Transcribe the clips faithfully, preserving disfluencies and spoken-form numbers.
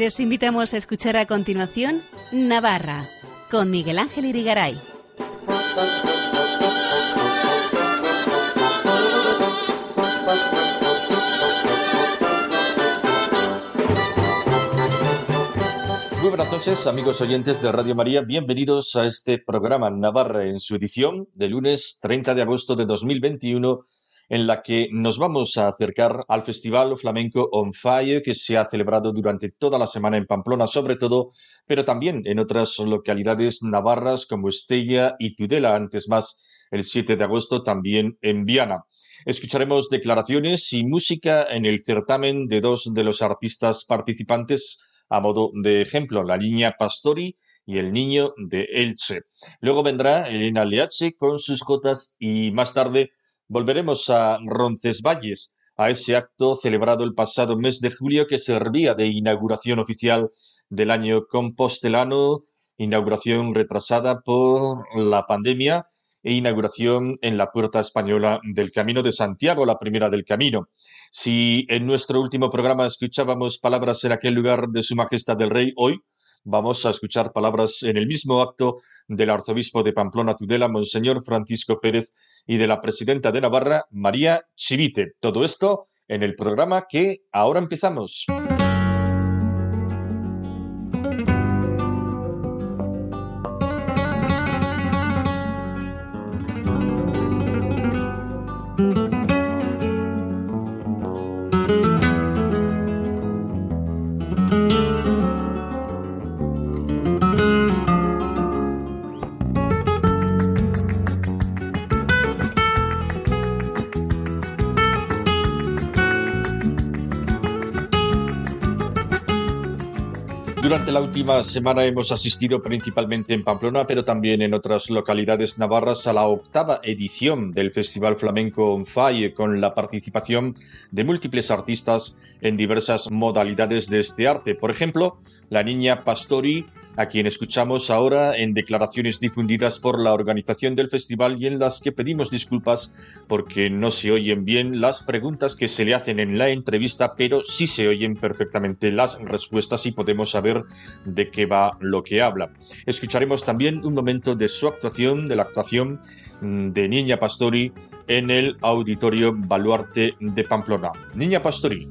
Les invitamos a escuchar a continuación Navarra, con Miguel Ángel Irigaray. Muy buenas noches, amigos oyentes de Radio María. Bienvenidos a este programa Navarra en su edición de lunes treinta de agosto de dos mil veintiuno, en la que nos vamos a acercar al Festival Flamenco On Fire, que se ha celebrado durante toda la semana en Pamplona, sobre todo, pero también en otras localidades navarras como Estella y Tudela, antes más el siete de agosto también en Viana. Escucharemos declaraciones y música en el certamen de dos de los artistas participantes, a modo de ejemplo, la niña Pastori y el niño de Elche. Luego vendrá Elena Leache con sus jotas y más tarde volveremos a Roncesvalles, a ese acto celebrado el pasado mes de julio que servía de inauguración oficial del año compostelano, inauguración retrasada por la pandemia e inauguración en la Puerta Española del Camino de Santiago, la primera del camino. Si en nuestro último programa escuchábamos palabras en aquel lugar de Su Majestad el Rey, hoy vamos a escuchar palabras en el mismo acto del arzobispo de Pamplona Tudela, Monseñor Francisco Pérez, y de la presidenta de Navarra, María Chivite. Todo esto en el programa que ahora empezamos. Durante la última semana hemos asistido principalmente en Pamplona, pero también en otras localidades navarras, a la octava edición del Festival Flamenco On Fire, con la participación de múltiples artistas en diversas modalidades de este arte. Por ejemplo, la niña Pastori, a quien escuchamos ahora en declaraciones difundidas por la organización del festival y en las que pedimos disculpas porque no se oyen bien las preguntas que se le hacen en la entrevista, pero sí se oyen perfectamente las respuestas y podemos saber de qué va lo que habla. Escucharemos también un momento de su actuación, de la actuación de Niña Pastori en el Auditorio Baluarte de Pamplona. Niña Pastori.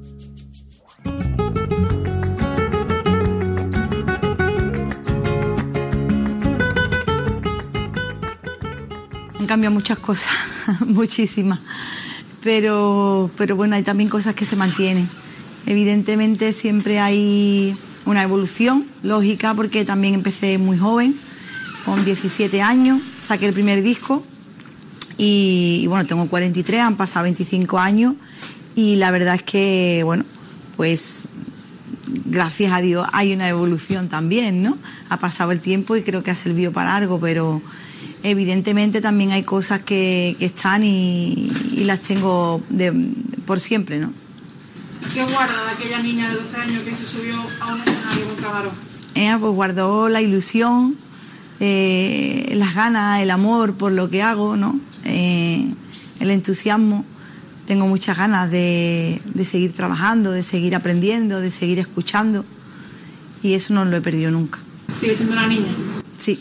Han cambiado muchas cosas, muchísimas, pero, pero bueno, hay también cosas que se mantienen. Evidentemente siempre hay una evolución lógica, porque también empecé muy joven, con diecisiete años, saqué el primer disco y, y bueno, tengo cuarenta y tres, han pasado veinticinco años y la verdad es que, bueno, pues gracias a Dios hay una evolución también, ¿no? Ha pasado el tiempo y creo que ha servido para algo, pero evidentemente también hay cosas que, que están y, y las tengo de, por siempre, ¿no? ¿Qué guarda de aquella niña de doce años que se subió a un escenario con Camarón? Eh, pues guardó la ilusión, eh, las ganas, el amor por lo que hago, ¿no? Eh, el entusiasmo. Tengo muchas ganas de, de seguir trabajando, de seguir aprendiendo, de seguir escuchando, y eso no lo he perdido nunca. ¿Sigue siendo una niña? Sí.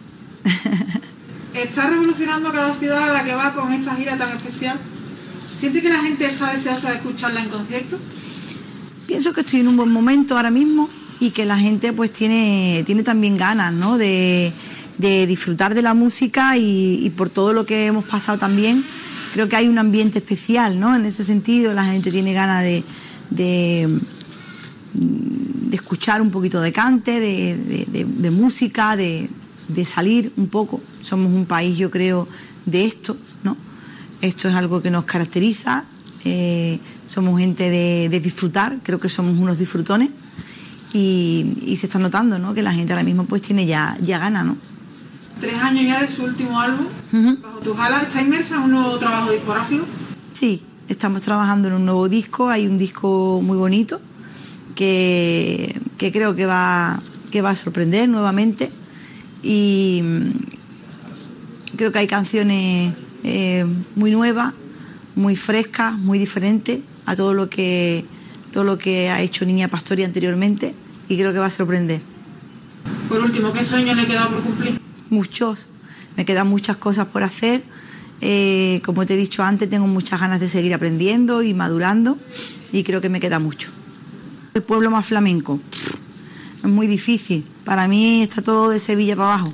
¿Está revolucionando cada ciudad a la que va con esta gira tan especial? ¿Siente que la gente está deseosa de escucharla en concierto? Pienso que estoy en un buen momento ahora mismo y que la gente pues tiene, tiene también ganas, ¿no? de, de disfrutar de la música y, y por todo lo que hemos pasado también. Creo que hay un ambiente especial, ¿no? En ese sentido, la gente tiene ganas de, de, de escuchar un poquito de cante, de, de, de, de música, de, de salir un poco. Somos un país, yo creo, de esto, ¿no? Esto es algo que nos caracteriza. Eh, somos gente de, de disfrutar, creo que somos unos disfrutones y, y se está notando, ¿no? Que la gente ahora mismo pues tiene ya, ya ganas, ¿no? Tres años ya de su último álbum, uh-huh. Bajo tus alas, ¿está inmersa en un nuevo trabajo discográfico? Sí, estamos trabajando en un nuevo disco, hay un disco muy bonito que, que creo que va, que va a sorprender nuevamente y creo que hay canciones eh, muy nuevas, muy frescas, muy diferentes a todo lo que todo lo que ha hecho Niña Pastori anteriormente, y creo que va a sorprender. Por último, ¿qué sueño le queda por cumplir? Muchos, me quedan muchas cosas por hacer. Eh, como te he dicho antes, tengo muchas ganas de seguir aprendiendo y madurando y creo que me queda mucho. El pueblo más flamenco es muy difícil, para mí está todo de Sevilla para abajo.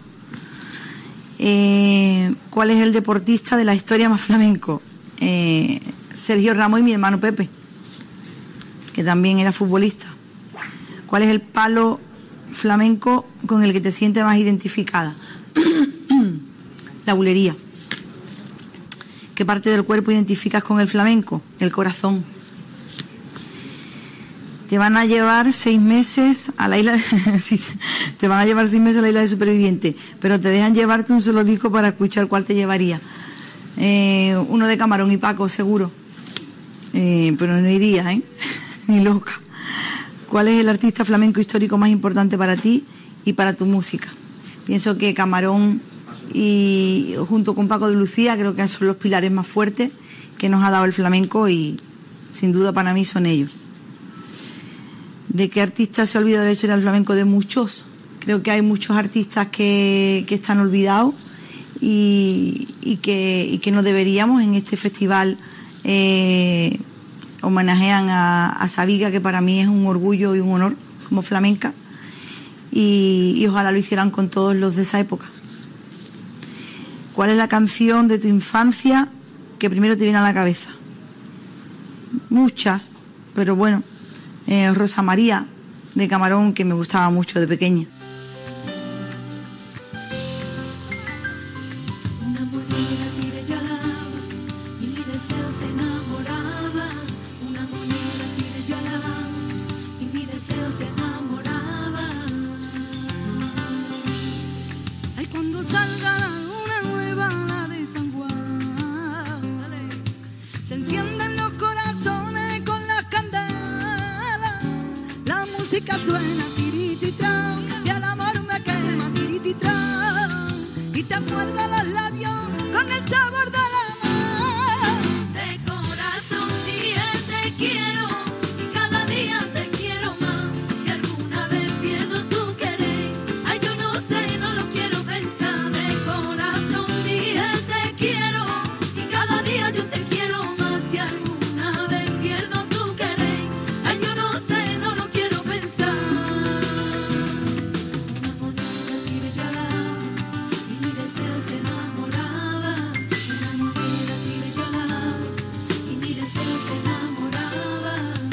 Eh, ¿Cuál es el deportista de la historia más flamenco? Eh, Sergio Ramos y mi hermano Pepe, que también era futbolista. ¿Cuál es el palo flamenco con el que te sientes más identificada? La bulería. ¿Qué parte del cuerpo identificas con el flamenco? El corazón. Te van a llevar seis meses a la isla de... sí, te van a llevar seis meses a la isla de supervivientes, pero te dejan llevarte un solo disco para escuchar cuál te llevaría. Eh, uno de Camarón y Paco, seguro. Eh, pero no iría, ¿eh? Ni loca. ¿Cuál es el artista flamenco histórico más importante para ti y para tu música? Pienso que Camarón y junto con Paco de Lucía creo que son los pilares más fuertes que nos ha dado el flamenco y sin duda para mí son ellos. ¿De qué artista se ha olvidado la historia del flamenco? De muchos. Creo que hay muchos artistas que, que están olvidados y, y, que, y que no deberíamos. En este festival eh, homenajean a, a Sabiga, que para mí es un orgullo y un honor como flamenca, y, y ojalá lo hicieran con todos los de esa época. ¿Cuál es la canción de tu infancia que primero te viene a la cabeza? Muchas, pero bueno, eh, Rosa María de Camarón, que me gustaba mucho de pequeña. Una moneda tiré yo al agua y mi deseo se enamoraba. Una moneda tiré yo al agua y mi deseo se enamoraba. Ay, cuando salga la luna nueva, la de San Juan, se encienden los corazones con las candelas. La música suena tirititran y el amor me quema tirititran y te muerde los labios con el sabor de la mar. De corazón dije te quiero y cada día te quiero más. Si alguna vez pierdo tu querer, ay yo no sé, no lo quiero pensar. De corazón dije te quiero y cada día yo te quiero más. Si alguna vez pierdo tu querer, ay yo no sé, no lo quiero pensar. Una moneda tiré yo al agua y mi deseo se enamoraba. Una moneda tiré yo al agua y mi deseo se enamoraba.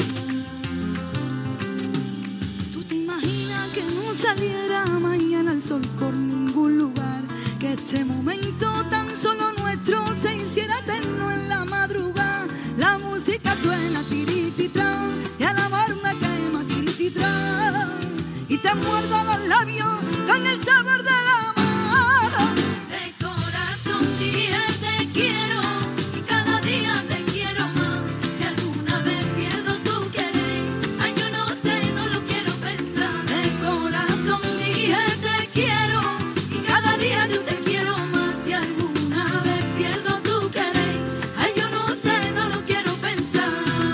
¿Tú te imaginas que no saliera mañana el sol por ningún lugar? Que este momento tan solo nuestro se hiciera eterno en la madrugada. La música suena tirititran y el amor me quema tirititran y te muerdo los labios con el sabor de la mar. De corazón dije te quiero y cada día te quiero más. Si alguna vez pierdo tu querer, ay yo no sé, no lo quiero pensar. De corazón dije te quiero y cada día yo te quiero más. Si alguna vez pierdo tu querer, ay yo no sé, no lo quiero pensar.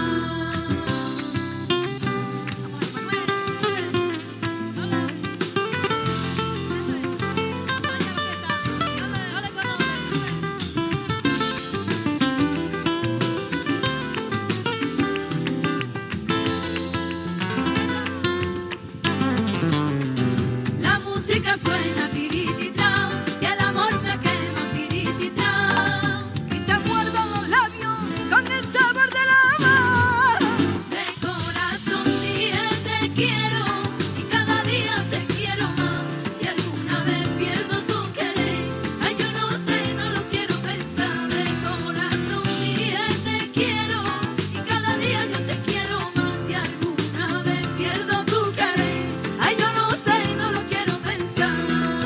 La música suena tirititran y el amor me quema tirititran y te muerdo los labios con el sabor del amor. De corazón dije te quiero y cada día te quiero más. Si alguna vez pierdo tu querer, ay yo no sé, no lo quiero pensar. De corazón dije te quiero y cada día yo te quiero más. Si alguna vez pierdo tu querer, ay yo no sé, no lo quiero pensar.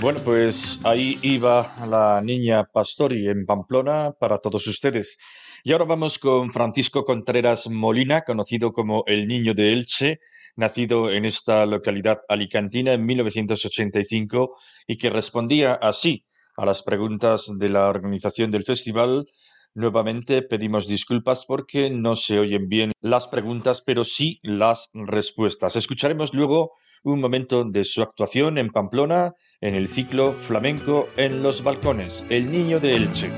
Bueno, pues ahí iba la niña Pastori en Pamplona para todos ustedes. Y ahora vamos con Francisco Contreras Molina, conocido como el Niño de Elche, nacido en esta localidad alicantina en mil novecientos ochenta y cinco y que respondía así a las preguntas de la organización del festival. Nuevamente pedimos disculpas porque no se oyen bien las preguntas, pero sí las respuestas. Escucharemos luego un momento de su actuación en Pamplona en el ciclo Flamenco en los Balcones, El Niño de Elche.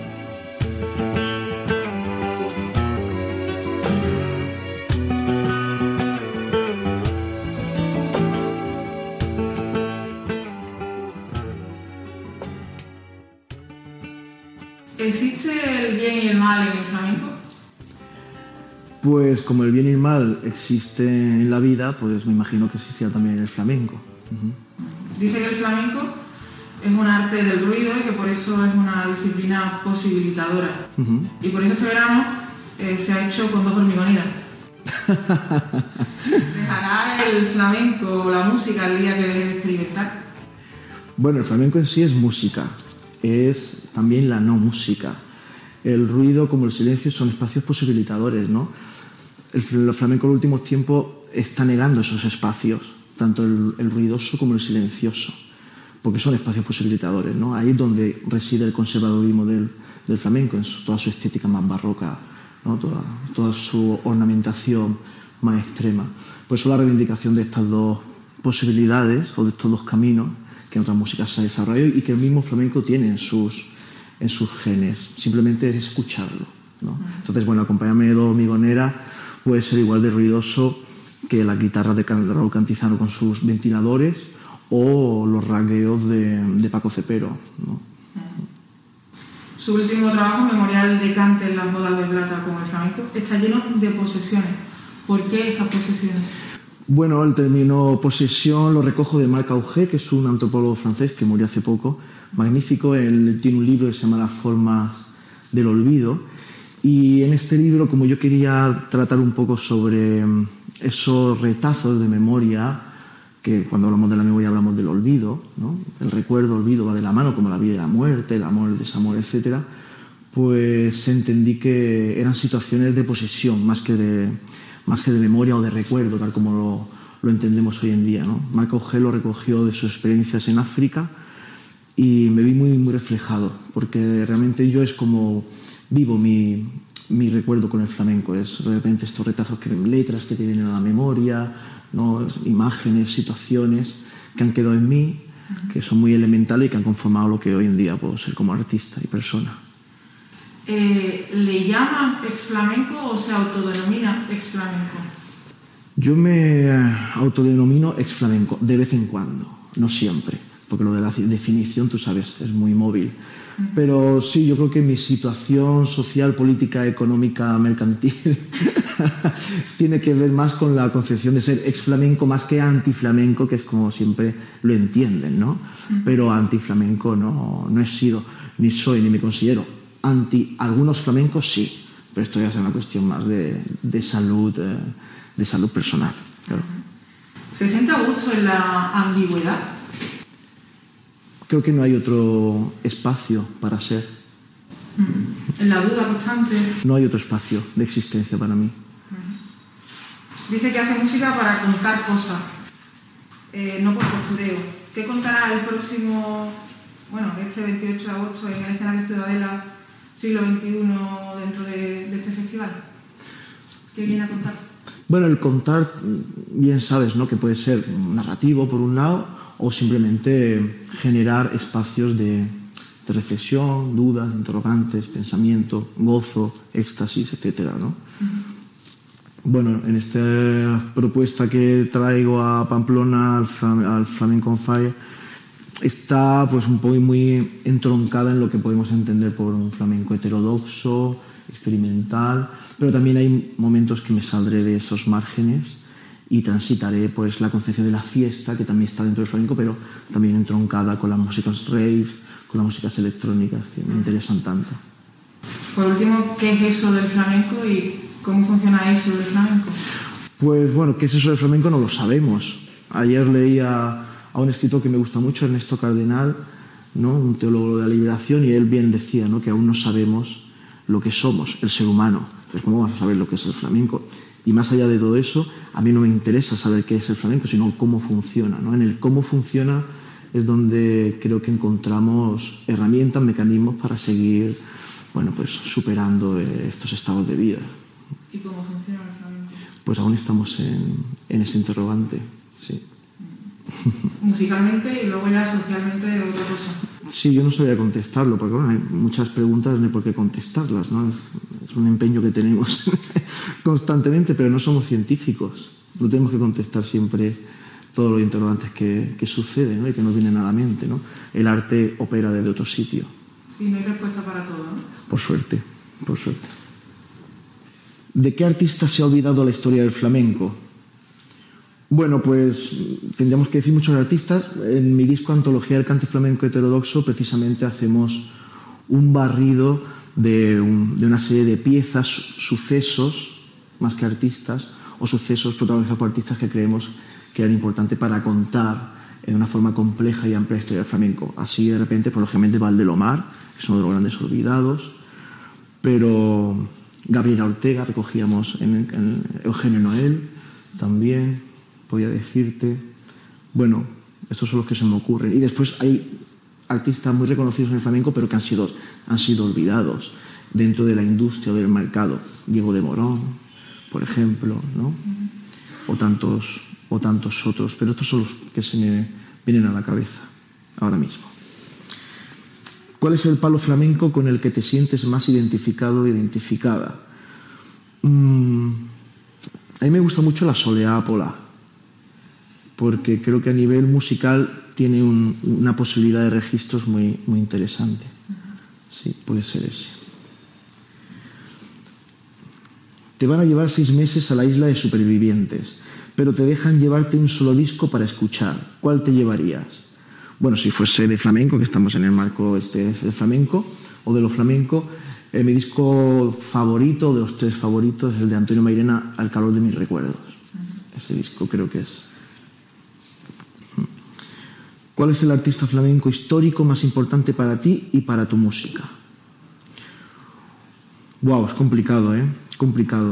¿Existe el bien y el mal en el flamenco? Pues como el bien y el mal existe en la vida, pues me imagino que existía también en el flamenco. Uh-huh. Dice que el flamenco es un arte del ruido y que por eso es una disciplina posibilitadora. Uh-huh. Y por eso este verano eh, se ha hecho con dos hormigoneras. ¿Dejará el flamenco o la música el día que deje de experimentar? Bueno, el flamenco en sí es música, es también la no música. El ruido como el silencio son espacios posibilitadores, ¿no? El, el flamenco en los últimos tiempos está negando esos espacios, tanto el, el ruidoso como el silencioso, porque son espacios posibilitadores, ¿no? Ahí es donde reside el conservadurismo del, del flamenco, en su, toda su estética más barroca, ¿no? toda, toda su ornamentación más extrema. Por eso la reivindicación de estas dos posibilidades o de estos dos caminos que en otras músicas se ha desarrollado y que el mismo flamenco tiene en sus, en sus genes, simplemente es escucharlo, ¿no? Entonces, bueno, acompáñame de dos hormigoneras puede ser igual de ruidoso que la guitarra de Raúl Cantizano con sus ventiladores o los rasgueos de, de Paco Cepero, ¿no? Su último trabajo, Memorial de Cante en las bodas de plata con el flamenco, está lleno de posesiones. ¿Por qué estas posesiones? Bueno, el término posesión lo recojo de Marc Augé, que es un antropólogo francés que murió hace poco, magnífico. Él tiene un libro que se llama Las formas del olvido. Y en este libro, como yo quería tratar un poco sobre esos retazos de memoria, que cuando hablamos de la memoria hablamos del olvido, ¿no? El recuerdo, olvido va de la mano, como la vida y la muerte, el amor, el desamor, etcétera. Pues entendí que eran situaciones de posesión más que de, más que de memoria o de recuerdo, tal como lo, lo entendemos hoy en día, ¿no? Marc Augé lo recogió de sus experiencias en África y me vi muy, muy reflejado, porque realmente yo es como vivo mi, mi recuerdo con el flamenco. Es de repente estos retazos, que letras que te vienen a la memoria, ¿no? Imágenes, situaciones que han quedado en mí, que son muy elementales y que han conformado lo que hoy en día puedo ser como artista y persona. Eh, ¿Le llaman ex-flamenco o se autodenomina ex-flamenco? Yo me autodenomino ex-flamenco de vez en cuando, no siempre, porque lo de la definición, tú sabes, es muy móvil. Pero sí, yo creo que mi situación social, política, económica, mercantil tiene que ver más con la concepción de ser ex-flamenco más que anti-flamenco, que es como siempre lo entienden, ¿no? Pero anti-flamenco no, no he sido, ni soy, ni me considero. Anti algunos flamencos sí, pero esto ya es una cuestión más de, de salud, de salud personal, claro. ¿Se siente a gusto en la ambigüedad? Creo que no hay otro espacio para ser. ¿En la duda constante? No hay otro espacio de existencia para mí. Dice que hace música para contar cosas, eh, no por postureo. ¿Qué contará el próximo, bueno, este veintiocho de agosto en el escenario Ciudadela siglo veintiuno dentro de, de este festival? ¿Qué viene a contar? Bueno, el contar, bien sabes, ¿no? Que puede ser narrativo por un lado, o simplemente generar espacios de, de reflexión, dudas, interrogantes, pensamiento, gozo, éxtasis, etcétera, ¿no? Uh-huh. Bueno, en esta propuesta que traigo a Pamplona, al, Flam- al Flamenco on Fire, está pues un poco muy entroncada en lo que podemos entender por un flamenco heterodoxo, experimental, pero también hay momentos que me saldré de esos márgenes y transitaré pues la concepción de la fiesta, que también está dentro del flamenco, pero también entroncada con las músicas rave, con las músicas electrónicas que me interesan tanto. Por último, ¿qué es eso del flamenco y cómo funciona eso del flamenco? Pues bueno, ¿qué es eso del flamenco? No lo sabemos. Ayer leí a, a un escritor que me gusta mucho, Ernesto Cardenal, ¿no? Un teólogo de la liberación, y él bien decía, ¿no? Que aún no sabemos lo que somos, el ser humano. Entonces, ¿cómo vas a saber lo que es el flamenco? Y más allá de todo eso, a mí no me interesa saber qué es el flamenco, sino cómo funciona, ¿no? En el cómo funciona es donde creo que encontramos herramientas, mecanismos para seguir, bueno, pues superando estos estados de vida. ¿Y cómo funciona el flamenco? Pues aún estamos en, en ese interrogante, sí. Musicalmente y luego ya socialmente otra cosa. Sí, yo no sabía contestarlo, porque bueno, hay muchas preguntas, no hay por qué contestarlas, ¿no? Es, es un empeño que tenemos constantemente, pero no somos científicos. No tenemos que contestar siempre todos los interrogantes que, que suceden, ¿no? Y que nos vienen a la mente, ¿no? El arte opera desde otro sitio. Sí, no hay respuesta para todo, ¿no? Por suerte, por suerte. ¿De qué artista se ha olvidado la historia del flamenco? Bueno, pues tendríamos que decir muchos artistas. En mi disco Antología del Cante Flamenco Heterodoxo precisamente hacemos un barrido de, un, de una serie de piezas, sucesos, más que artistas, o sucesos protagonizados por artistas que creemos que eran importantes para contar en una forma compleja y amplia la historia del flamenco. Así, de repente, pues lógicamente Valdelomar, que es uno de los grandes olvidados, pero Gabriela Ortega recogíamos en, en Eugenio Noel también, podría decirte. Bueno, estos son los que se me ocurren. Y después hay artistas muy reconocidos en el flamenco, pero que han sido, han sido olvidados dentro de la industria o del mercado. Diego de Morón, por ejemplo, ¿no? O tantos, o tantos otros. Pero estos son los que se me vienen a la cabeza ahora mismo. ¿Cuál es el palo flamenco con el que te sientes más identificado o identificada? Mm, a mí me gusta mucho la soleá pola, porque creo que a nivel musical tiene un, una posibilidad de registros muy, muy interesante. Sí, puede ser ese. Te van a llevar seis meses a la isla de supervivientes, pero te dejan llevarte un solo disco para escuchar. ¿Cuál te llevarías? Bueno, si fuese de flamenco, que estamos en el marco este de flamenco, o de lo flamenco, eh, mi disco favorito, de los tres favoritos, es el de Antonio Mairena, Al calor de mis recuerdos. Ese disco creo que es. ¿Cuál es el artista flamenco histórico más importante para ti y para tu música? Wow, es complicado, ¿eh? Complicado.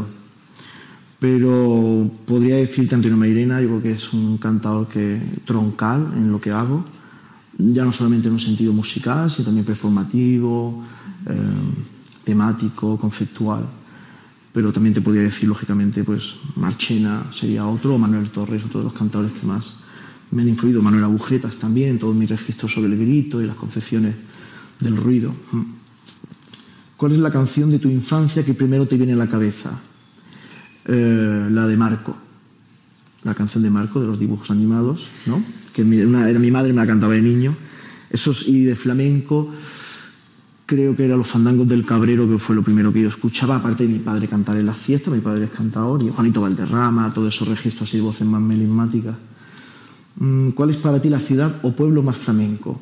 Pero podría decirte Antonio Mairena, yo creo que es un cantador que, troncal en lo que hago, ya no solamente en un sentido musical, sino también performativo, eh, temático, conceptual. Pero también te podría decir, lógicamente, pues Marchena sería otro, o Manuel Torres, otro de los cantadores que más me han influido. Manuel Agujetas también, todos mis registros sobre el grito y las concepciones del ruido. ¿Cuál es la canción de tu infancia que primero te viene a la cabeza? Eh, la de Marco, la canción de Marco, de los dibujos animados, ¿no? Que mi, una, era mi madre, me la cantaba de niño. Esos, y de flamenco, creo que eran los fandangos del Cabrero, que fue lo primero que yo escuchaba, aparte de mi padre cantar en las fiestas, mi padre es cantador, y Juanito Valderrama, todos esos registros y voces más melismáticas. ¿Cuál es para ti la ciudad o pueblo más flamenco?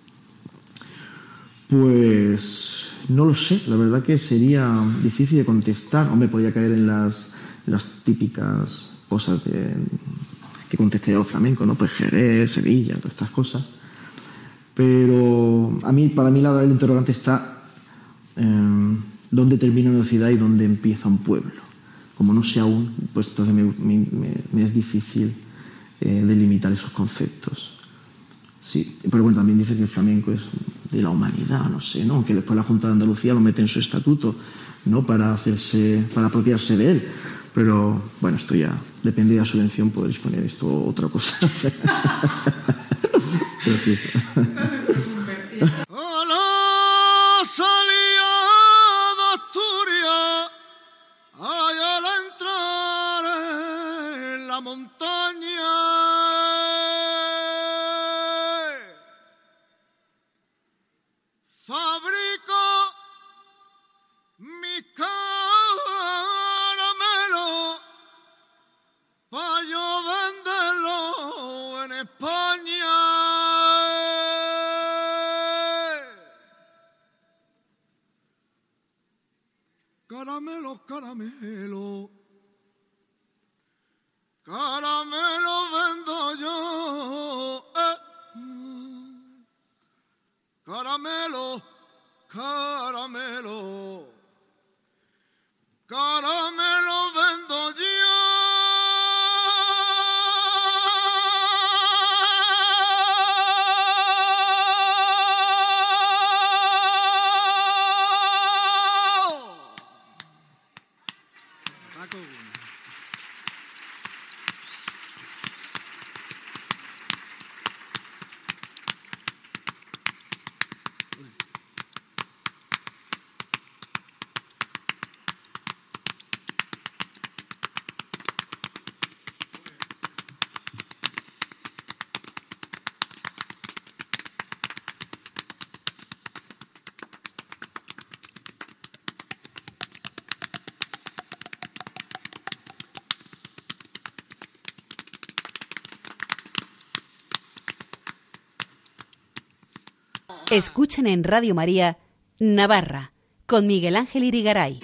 Pues no lo sé, la verdad que sería difícil de contestar. Hombre, podría caer en las, en las típicas cosas de, que contestaría los flamencos, ¿no? Pues Jerez, Sevilla, todas estas cosas. Pero a mí, para mí, la verdad, el interrogante está eh, dónde termina una ciudad y dónde empieza un pueblo. Como no sé aún, pues entonces me, me, me es difícil eh, delimitar esos conceptos. Sí, pero bueno, también dice que el flamenco es de la humanidad, no sé, ¿no? Que después la Junta de Andalucía lo mete en su estatuto, ¿no? Para hacerse, para apropiarse de él. Pero bueno, esto ya depende de la subvención, podréis poner esto o otra cosa. Pero sí, eso. Caramelo, caramelo, caramelo vendo yo, eh. caramelo, caramelo, caramelo vendo yo. Escuchan en Radio María Navarra con Miguel Ángel Irigaray.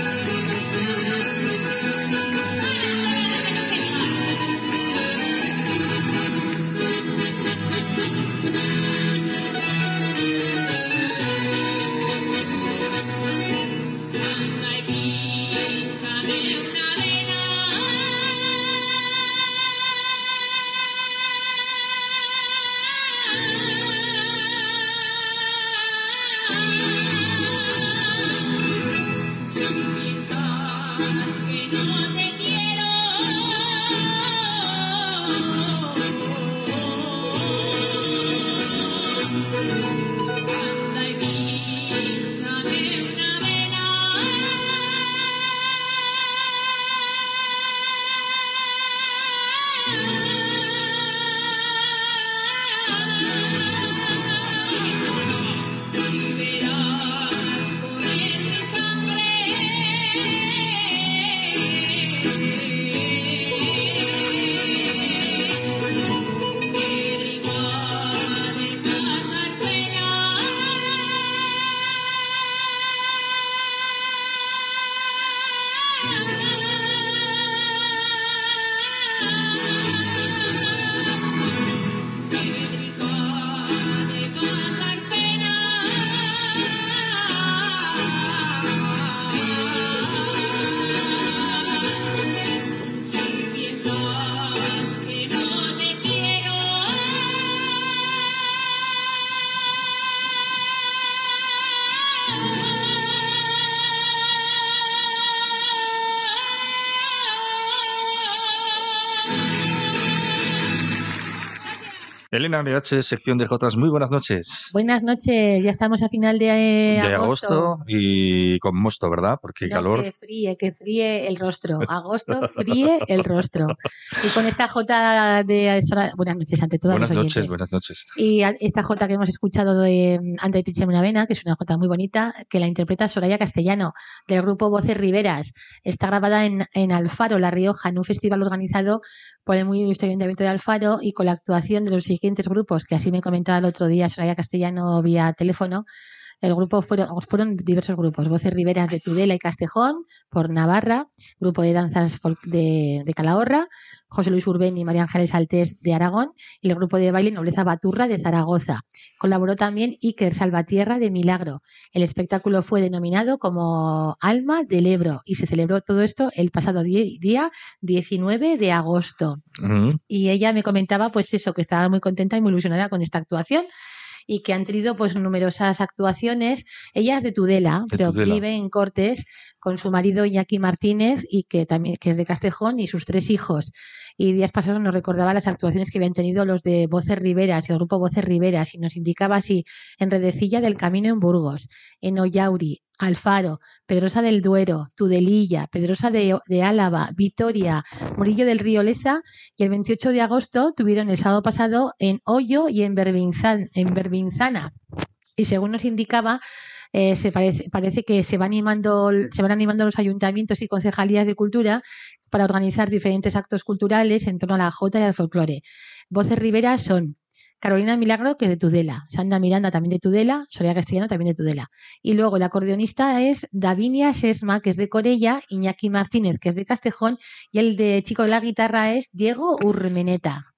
Elena B H, sección de Jotas, muy buenas noches. Buenas noches, ya estamos a final de, eh, de agosto. agosto y con mosto, ¿verdad? Porque no, calor. Que fríe, que fríe el rostro. Agosto fríe el rostro. Y con esta jota de... Buenas noches ante todos Buenas los noches, oyentes. buenas noches. Y esta jota que hemos escuchado de Anda y Pinche una vena, que es una jota muy bonita, que la interpreta Soraya Castellano, del grupo Voces Riberas. Está grabada en, en Alfaro, La Rioja, en un festival organizado por el muy ilustre Ayuntamiento de Alfaro y con la actuación de los siguientes grupos, que así me comentaba el otro día Soraya Castellano vía teléfono. El grupo fueron, fueron diversos grupos: Voces Riberas de Tudela y Castejón, por Navarra, grupo de danzas folk de, de Calahorra, José Luis Urbén y María Ángeles Altés de Aragón, y el grupo de baile Nobleza Baturra de Zaragoza. Colaboró también Iker Salvatierra de Milagro. El espectáculo fue denominado como Alma del Ebro y se celebró todo esto el pasado die, día diecinueve de agosto. Uh-huh. Y ella me comentaba pues eso, que estaba muy contenta y muy ilusionada con esta actuación, y que han tenido pues numerosas actuaciones. Ella es de Tudela, de pero Tudela. Vive en Cortes con su marido Iñaki Martínez, y que también que es de Castejón, y sus tres hijos. Y días pasados nos recordaba las actuaciones que habían tenido los de Voces Riberas, el grupo Voces Riberas, y nos indicaba así: en Redecilla del Camino en Burgos, en Ollauri, Alfaro, Pedrosa del Duero, Tudelilla, Pedrosa de, de Álava, Vitoria, Murillo del Río Leza, y el veintiocho de agosto tuvieron el sábado pasado en Hoyo y en, Berbinzan, en Berbinzana. Y según nos indicaba, eh, se parece, parece que se, va animando, se van animando los ayuntamientos y concejalías de cultura para organizar diferentes actos culturales en torno a la jota y al folclore. Voces Riberas son Carolina Milagro, que es de Tudela, Sandra Miranda, también de Tudela, Soraya Castellano, también de Tudela. Y luego el acordeonista es Davinia Sesma, que es de Corella, Iñaki Martínez, que es de Castejón, y el de chico de la guitarra es Diego Urmeneta.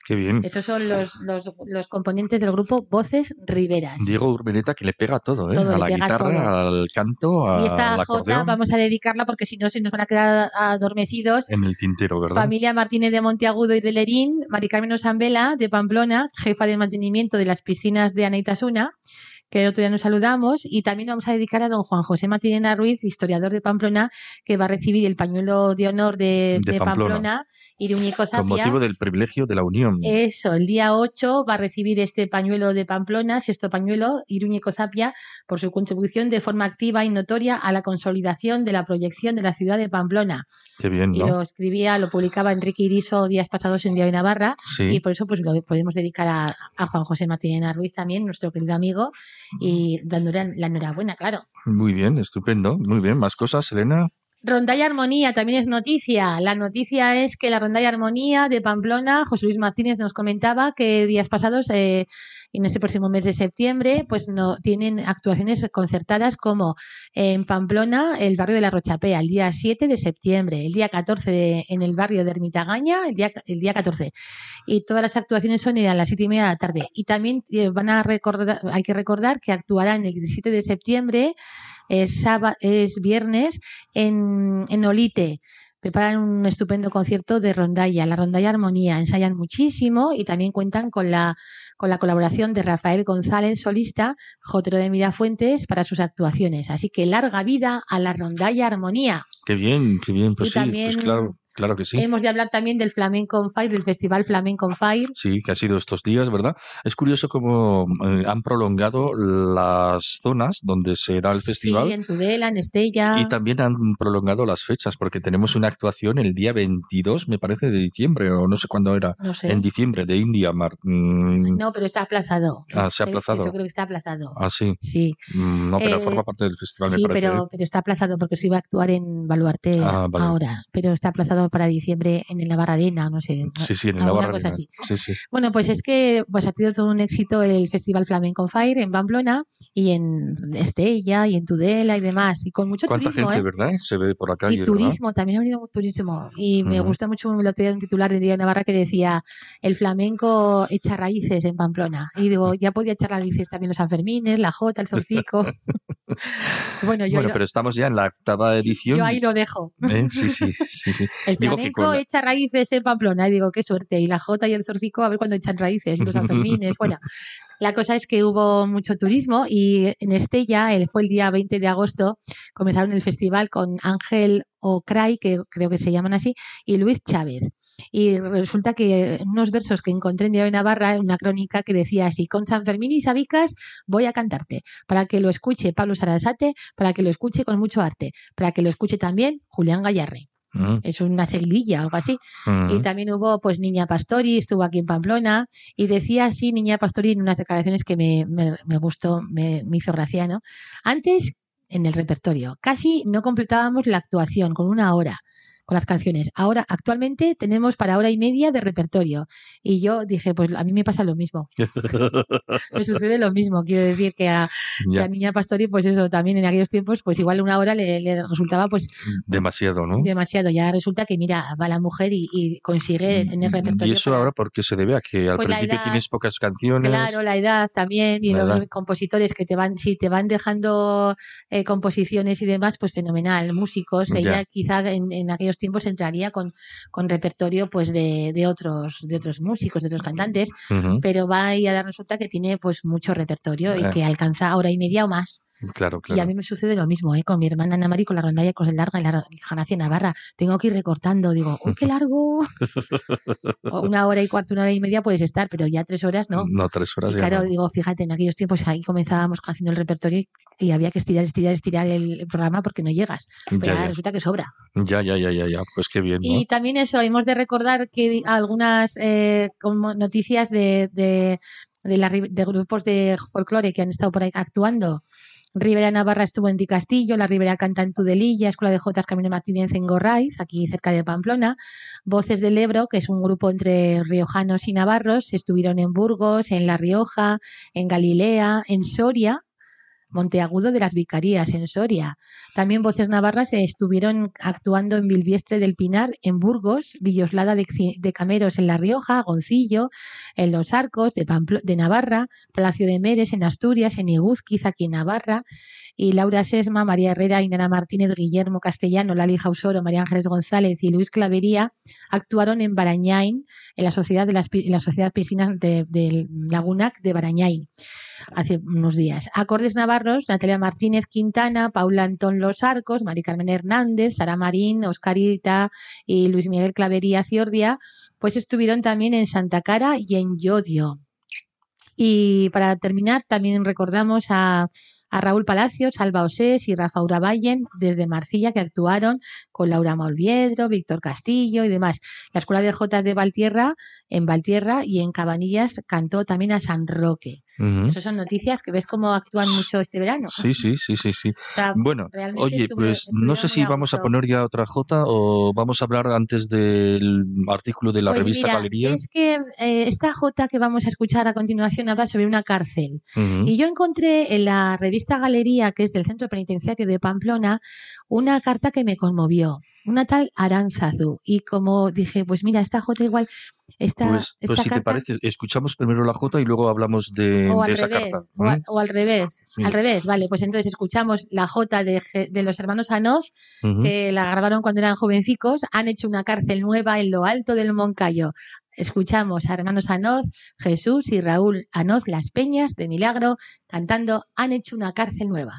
Qué bien. Esos son los, los, los componentes del grupo Voces Riberas. Diego Urmeneta, que le pega todo, ¿eh? Todo, a le la pega guitarra, todo. al canto, Y esta al jota acordeón. vamos a dedicarla porque si no se nos van a quedar adormecidos. En el tintero, ¿verdad? Familia Martínez de Monteagudo y de Lerín, Mari Carmen Osambela de Pamplona, jefa de mantenimiento de las piscinas de Anaitasuna, que el otro día nos saludamos, y también vamos a dedicar a don Juan José Martínez Ruiz, historiador de Pamplona, que va a recibir el pañuelo de honor de, De de Pamplona, Pamplona. Iruñeco Zapia. Con motivo del privilegio de la unión. Eso, el día ocho va a recibir este pañuelo de Pamplona, sexto pañuelo, Iruñeco Zapia, por su contribución de forma activa y notoria a la consolidación de la proyección de la ciudad de Pamplona. Qué bien, Y ¿no? lo escribía, lo publicaba Enrique Iriso días pasados en Diario de Navarra, Sí. y por eso pues lo podemos dedicar a, a Juan José Martínez Ruiz también, nuestro querido amigo, y dándole la enhorabuena, claro. Muy bien, estupendo. Muy bien. ¿Más cosas, Elena? Rondalla Armonía también es noticia. La noticia es que la Rondalla Armonía de Pamplona, José Luis Martínez nos comentaba que días pasados, eh, en este próximo mes de septiembre, pues no tienen actuaciones concertadas como en Pamplona, el barrio de la Rochapea, el día siete de septiembre, el día catorce de, en el barrio de Ermitagaña, el día, el día catorce. Y todas las actuaciones son a las siete y media de la tarde. Y también eh, van a recordar, hay que recordar que actuarán el diecisiete de septiembre, es, sábado, es viernes, en, en Olite. Preparan un estupendo concierto de rondalla, la Rondalla Armonía. Ensayan muchísimo y también cuentan con la, con la colaboración de Rafael González, solista, Jotero de Mirafuentes, para sus actuaciones. Así que larga vida a la Rondalla Armonía. Qué bien, qué bien. Pues Y sí, también pues claro, claro que sí. Hemos de hablar también del Flamenco on Fire, del Festival Flamenco on Fire. Sí, que ha sido estos días, ¿verdad? Es curioso cómo eh, han prolongado las zonas donde se da el festival. Sí, en Tudela, en Estella. Y también han prolongado las fechas, porque tenemos una actuación el día veintidós, me parece, de diciembre, o no sé cuándo era. No sé. En diciembre, de India. Mar... Mm. No, pero está aplazado. Ah, se ha aplazado. Yo creo que está aplazado. Ah, sí. Sí. Mm, no, pero Eh, forma parte del festival, sí, me parece. pero, pero está aplazado porque se iba a actuar en Baluarte Ah, vale. ahora, pero está aplazado para diciembre en el Navarra Arena, no sé. Sí, sí, en el alguna Navarra cosa Arena. así. Sí, sí. Bueno, pues es que pues ha tenido todo un éxito el Festival Flamenco on Fire en Pamplona y en Estella y en Tudela y demás, y con mucho ¿Cuánta turismo, gente, ¿eh? verdad? Se ve por acá. Y turismo, también ha venido turismo. Y me Ujú. gusta mucho, el otro día un titular de Diario de Navarra que decía: el flamenco echa raíces en Pamplona. Y digo, ya podía echar raíces también los Sanfermines, la Jota, el Zorcico. bueno, yo, Bueno, ahí pero lo, estamos ya en la octava edición. yo ahí lo dejo. ¿Eh? Sí, sí, sí, sí. El Digo que flamenco con la- echa raíces en Pamplona. Y digo, qué suerte. Y la Jota y el Zorcico, a ver cuándo echan raíces. Y los Sanfermines. Bueno, la cosa es que hubo mucho turismo y en Estella, el, fue el día veinte de agosto, comenzaron el festival con Ángel Ocray, que creo que se llaman así, y Luis Chávez. Y resulta que unos versos que encontré en Diario de Navarra, una crónica que decía así: con San Fermín y Sabicas voy a cantarte, para que lo escuche Pablo Sarasate, para que lo escuche con mucho arte, para que lo escuche también Julián Gallarre. Mm, Es una seguidilla, algo así. mm. Y también hubo pues Niña Pastori, estuvo aquí en Pamplona, y decía así Niña Pastori en unas declaraciones que me, me, me gustó, me, me hizo gracia, ¿no? Antes, en el repertorio, casi no completábamos la actuación con una hora con las canciones. Ahora, actualmente, tenemos para hora y media de repertorio. Y yo dije, pues a mí me pasa lo mismo. Me sucede lo mismo. Quiero decir que a, que Ya, a Niña Pastori, pues eso, también en aquellos tiempos, pues igual una hora le, le resultaba pues demasiado, ¿no? demasiado. Ya resulta que, mira, va la mujer y, y consigue tener repertorio. ¿Y eso para- ahora por qué se debe? ¿A que al Pues la principio edad, tienes pocas canciones? Claro, la edad también y La los edad. compositores que te van, si te van dejando eh, composiciones y demás, pues fenomenal. Músicos, Ya. ella quizá en, en aquellos tiempos entraría con, con repertorio pues de, de otros de otros músicos, de otros cantantes, Ujú. pero va y ahora resulta que tiene pues mucho repertorio y Eh. que alcanza hora y media o más. Claro, Y a claro. mí me sucede lo mismo, ¿eh? Con mi hermana Ana Mari, con la rondalla, con el larga y la Gracia Navarra. Tengo que ir recortando. Digo, ¡uy, qué largo! O una hora y cuarto, una hora y media puedes estar, pero ya tres horas no. No, tres horas Y ya claro, no. digo, fíjate, en aquellos tiempos ahí comenzábamos haciendo el repertorio y, y había que estirar, estirar, estirar el, el programa porque no llegas. Pero Ya, ahora ya. resulta que sobra. Ya, ya, ya, ya, ya. Pues qué bien, ¿no? Y también eso, hemos de recordar que algunas eh, como noticias de, de, de, la ri- de grupos de folclore que han estado por ahí actuando. Ribera Navarra estuvo en Di Castillo, la Ribera canta en Tudelilla, Escuela de Jotas Camino Martínez en Gorraiz, aquí cerca de Pamplona. Voces del Ebro, que es un grupo entre riojanos y navarros, estuvieron en Burgos, en La Rioja, en Galilea, en Soria, Monteagudo de las Vicarías, en Soria. También voces navarras estuvieron actuando en Bilbiestre del Pinar, en Burgos, Villoslada de, de Cameros en La Rioja, Goncillo, en Los Arcos de, Pamplo, de Navarra, Palacio de Meres en Asturias, en Iguzquiz, aquí en Navarra, y Laura Sesma, María Herrera, Inara Martínez, Guillermo Castellano, Lali Jausoro, María Ángeles González y Luis Clavería actuaron en Barañáin, en la Sociedad de las en la Sociedad Piscinas de, de Lagunac de Barañáin, hace unos días. Acordes navarros, Natalia Martínez Quintana, Paula Antón Los Arcos, Mari Carmen Hernández, Sara Marín, Oscarita y Luis Miguel Clavería Ciordia, pues estuvieron también en Santa Cara y en Llodio. Y para terminar, también recordamos a a Raúl Palacios, Alba Osés y Rafa Uraballen desde Marcilla, que actuaron con Laura Molviedro, Víctor Castillo y demás. La Escuela de Jotas de Valtierra, en Valtierra y en Cabanillas cantó también a San Roque. Uh-huh. Esas son noticias que ves cómo actúan mucho este verano. Sí, sí, sí, sí, sí. O sea, bueno, oye, estuve, pues no sé si vamos a poner ya otra jota o vamos a hablar antes del artículo de la pues revista mira, Galería. Es que eh, esta jota que vamos a escuchar a continuación habla sobre una cárcel. Uh-huh. Y yo encontré en la revista Esta Galería, que es del Centro Penitenciario de Pamplona, una carta que me conmovió, una tal Aránzazu. Y como dije, pues mira, esta jota igual... Esta, pues esta pues si carta, te parece, escuchamos primero la jota y luego hablamos de, o de al esa revés, carta. O, a, ¿eh? o al revés, sí. al revés, vale, pues entonces escuchamos la jota de, de los hermanos Anoz, uh-huh. que la grabaron cuando eran jovencicos, han hecho una cárcel nueva en lo alto del Moncayo. Escuchamos a hermanos Anoz, Jesús y Raúl Anoz Las Peñas de Milagro cantando Han hecho una cárcel nueva.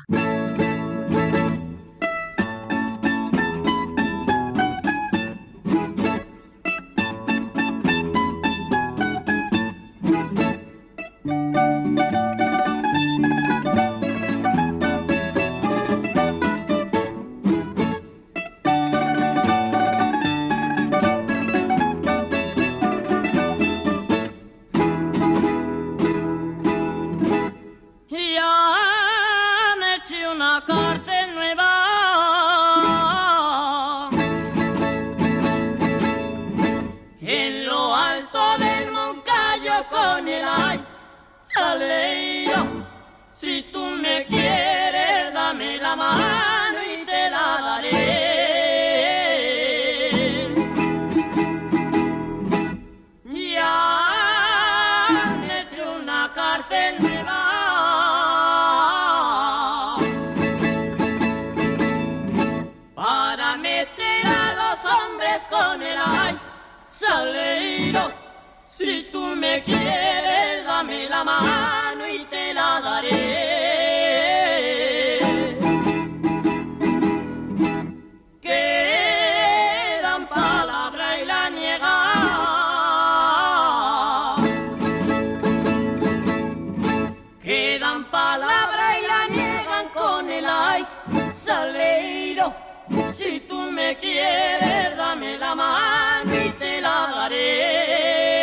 Si tú me quieres, dame la mano y te la daré. Ya han hecho una cárcel nueva para meter a los hombres con el ay salero. Si tú me quieres, dame la mano y te la daré. Quedan palabras y la niegan. Quedan palabras y la niegan con el ay salero. Si tú me quieres, dame la mano y te la daré.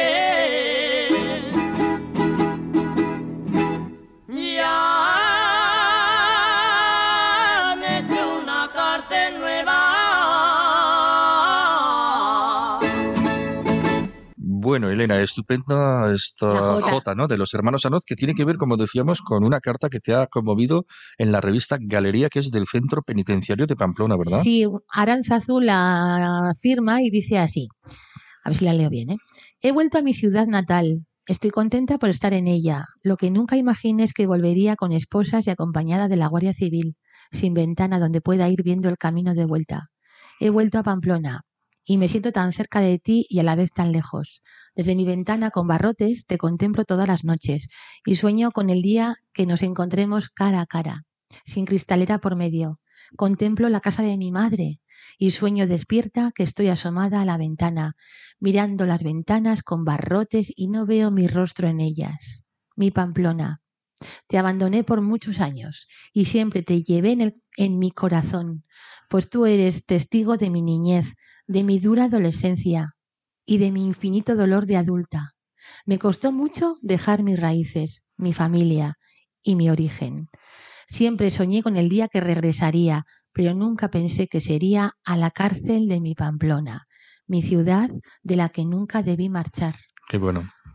Bueno, Elena, estupenda esta jota. jota, ¿no? De los hermanos Anoz, que tiene que ver, como decíamos, con una carta que te ha conmovido en la revista Galería, que es del Centro Penitenciario de Pamplona, ¿verdad? Sí, Aránzazu la firma y dice así, a ver si la leo bien, ¿eh? He vuelto a mi ciudad natal. Estoy contenta por estar en ella. Lo que nunca imaginé es que volvería con esposas y acompañada de la Guardia Civil, sin ventana donde pueda ir viendo el camino de vuelta. He vuelto a Pamplona. Y me siento tan cerca de ti y a la vez tan lejos. Desde mi ventana con barrotes te contemplo todas las noches y sueño con el día que nos encontremos cara a cara, sin cristalera por medio. Contemplo la casa de mi madre y sueño despierta que estoy asomada a la ventana, mirando las ventanas con barrotes y no veo mi rostro en ellas. Mi Pamplona, te abandoné por muchos años y siempre te llevé en, el, en mi corazón, pues tú eres testigo de mi niñez, de mi dura adolescencia y de mi infinito dolor de adulta. Me costó mucho dejar mis raíces, mi familia y mi origen. Siempre soñé con el día que regresaría, pero nunca pensé que sería a la cárcel de mi Pamplona, mi ciudad de la que nunca debí marchar. Qué bueno.